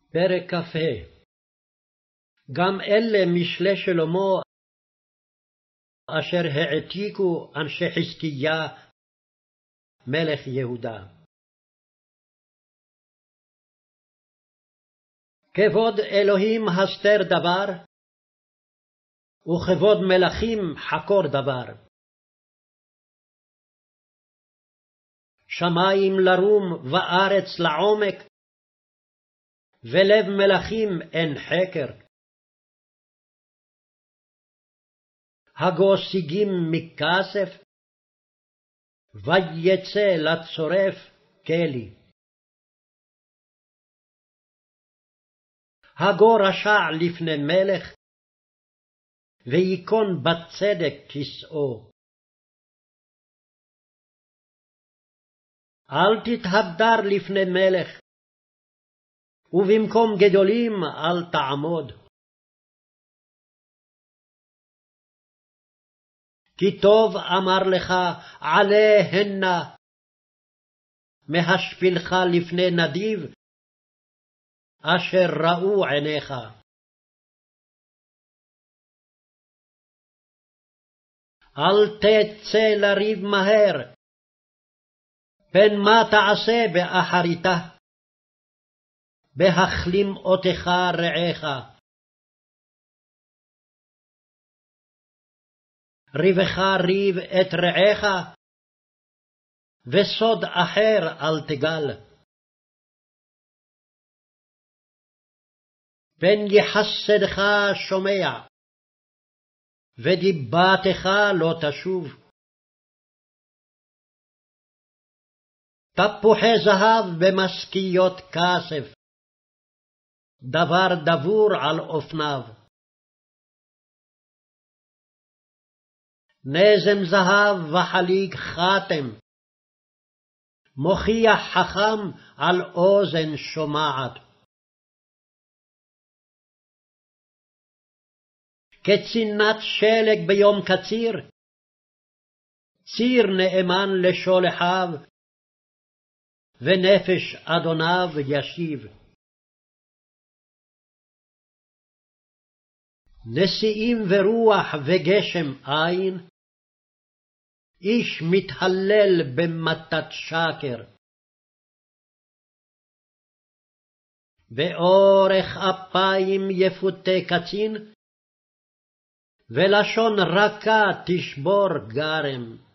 פרק כ"ה. גם אלה משלי שלמה אשר העתיקו אנשי חזקיה מלך יהודה. כבוד אלוהים הסתר דבר, וכבוד מלכים חקור דבר. שמים לרום וארץ לעומק, ולב מלכים אין חקר. הגו שיגים מכסף, ויצא לצורף כלי. הגו רשע לפני מלך, ויקון בצדק כסאו. אל תתהדר לפני מלך, ובמקום גדולים אל תעמוד. כי טוב אמר לך עלה הנה, מהשפילך לפני נדיב, אשר ראו עיניך. אל תצא לריב מהר, פן מה תעשה באחריתה, בהכלים אותך רעך. ריבך ריב את רעך, וסוד אחר אל תגל. פן יחסדך שומע, ודיבתך לא תשוב. תפוחי זהב במשכיות כסף, דבר דבור על אופניו. נזם זהב וחליג חתם, מוכיח חכם על אוזן שומעת. כצינת שלג ביום קציר, ציר נאמן לשולחיו, ונפש אדוניו ישיב. נשיאים ורוח וגשם אין, איש מתהלל במתת שקר. באורך אפיים יפותה קצין, ולשון רכה תשבור גרם.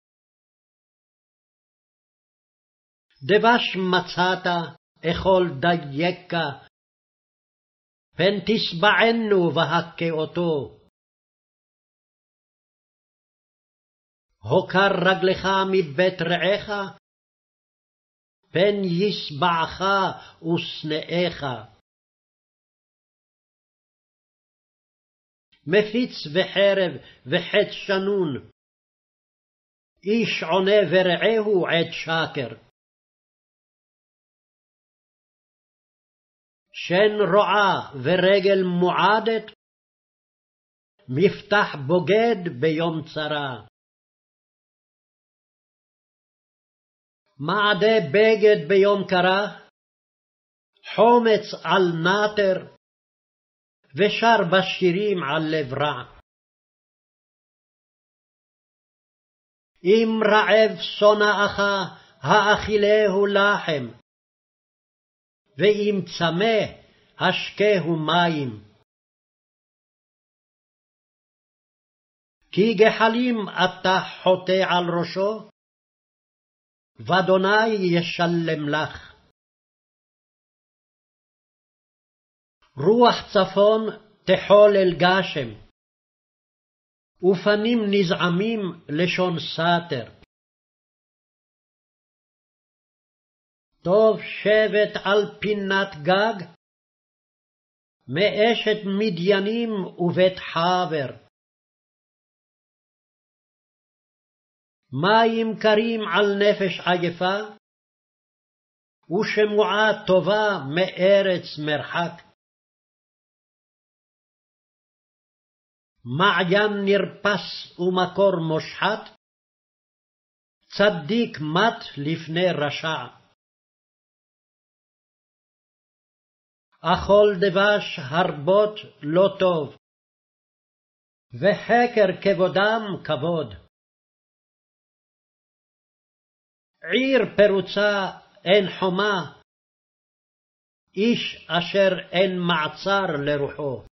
דבש מצאת, אכול דייקה, פן תשבענו והכה אותו. הוקר רגלך מבית רעך, פן ישבעך ושנאיך. מפיץ וחרב וחץ שנון, איש עונה ורעהו עת שקר. שן רועה ורגל מועדת, מפתח בוגד ביום צרה. מעדה בגד ביום קרה, חומץ על נטר, ושר בשירים על לב רע. אם רעב שונאך, האכילהו לחם, ואם צמא, השקהו מים. כי גחלים אתה חוטא על ראשו, ואדוני ישלם לך. רוח צפון תחולל גשם, ופנים נזעמים לשון סתר. טוב שבט על פינת גג, מאשת מדיינים ובית חבר. מים קרים על נפש עייפה, ושמועה טובה מארץ מרחק. מעיין נרפס ומקור מושחת, צדיק מת לפני רשע. אכול דבש הרבות לא טוב, וחקר כבודם כבוד. עיר פרוצה אין חומה, איש אשר אין מעצר לרוחו.